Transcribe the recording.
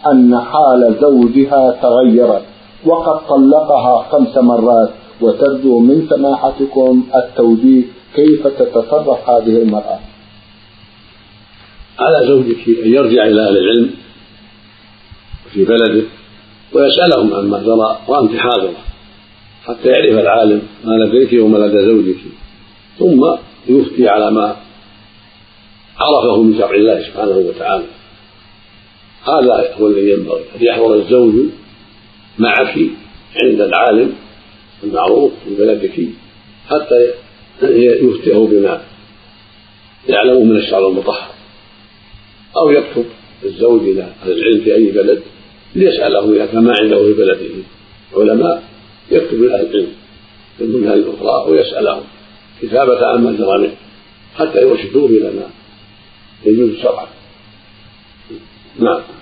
أن حال زوجها تغيرت وقد طلقها 5 مرات، وترجو من سماحتكم التوجيه كيف تتصرف هذه المرأة؟ على زوجك أن يرجع إلى أهل العلم في بلده ويسألهم عما جرى وأنت حاضرة حتى يعرف العالم ما لديك وما لدى زوجك، ثم يفتي على ما عرفه من شرع الله سبحانه وتعالى. هذا هو الذي ينبغي، أن يحضر الزوج معك عند العالم المعروف في بلدك حتى يفتيه بما يعلم من الشرع المطهر، أو يكتب الزوج إلى أهل العلم في أي بلد ليسأله إذا كان ما عنده في بلده علماء، يكتب إلى أهل العلم في المنهج الأخرى ويسألهم كتابة عن جرى منه حتى يرشدوه إلى ما يجوز شرعا. نعم.